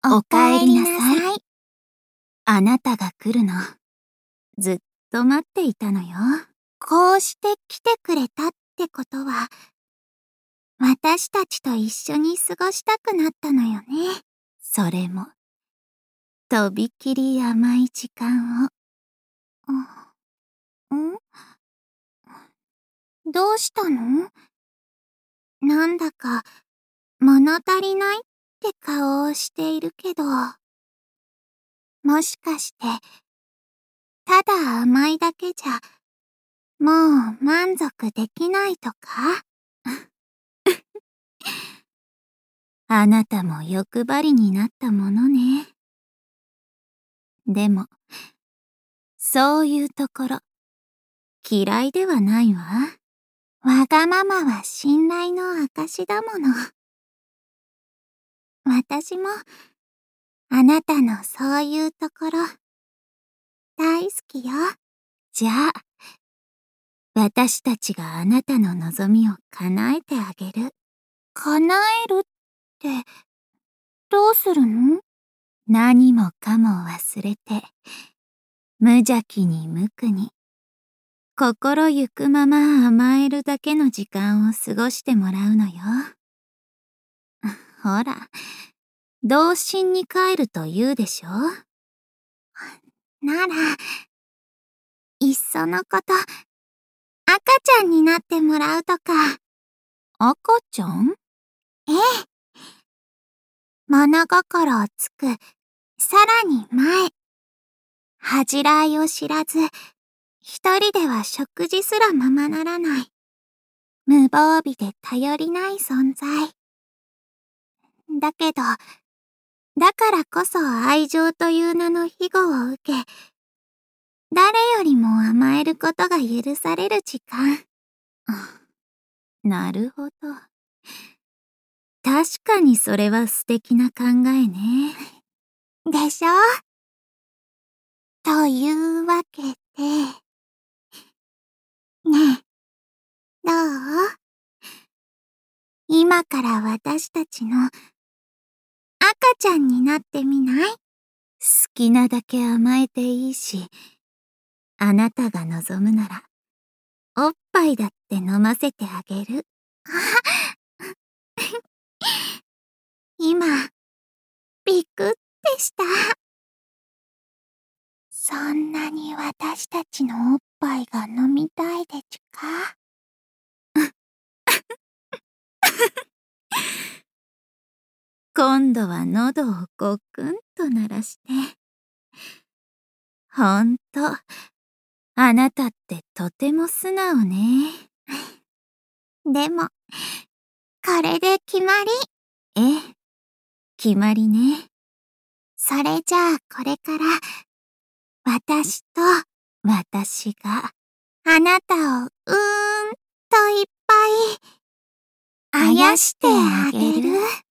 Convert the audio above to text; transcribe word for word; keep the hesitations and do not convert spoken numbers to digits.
おかえりなさい。あなたが来るの、ずっと待っていたのよ。 こうして来てくれたってことは、私たちと一緒に過ごしたくなったのよね。 それも、とびきり甘い時間を。 ん？どうしたの？なんだか、物足りないって顔をしているけど。もしかして、ただ甘いだけじゃ、もう満足できないとか？ あなたも欲張りになったものね。でも、そういうところ、嫌いではないわ。 わがままは信頼の証だもの。私も、あなたのそういうところ、大好きよ。 じゃあ、私たちがあなたの望みを叶えてあげる。 叶えるって、どうするの？ 何もかも忘れて、無邪気に無垢に、心ゆくまま甘えるだけの時間を過ごしてもらうのよ。ほら、童心に帰ると言うでしょ？ なら、いっそのこと、赤ちゃんになってもらうとか。 赤ちゃん？ ええ。物心をつく、さらに前。恥じらいを知らず、一人では食事すらままならない。無防備で頼りない存在。だけど、だからこそ愛情という名の庇護を受け、誰よりも甘えることが許される時間。 なるほど。確かにそれは素敵な考えね。 でしょ？というわけで。ねえ、どう？今から私たちの赤ちゃんになってみない？ 好きなだけ甘えていいし、あなたが望むなら、おっぱいだって飲ませてあげる。 今、びくってした。そんなに私たちのおっぱいが飲みたいでちゅか？ 今度は喉をごくんと鳴らして。ほんと、あなたってとても素直ね。 でも、これで決まり。 ええ、決まりね。 それじゃあこれから、私と私があなたをうーんといっぱい、あやしてあげる。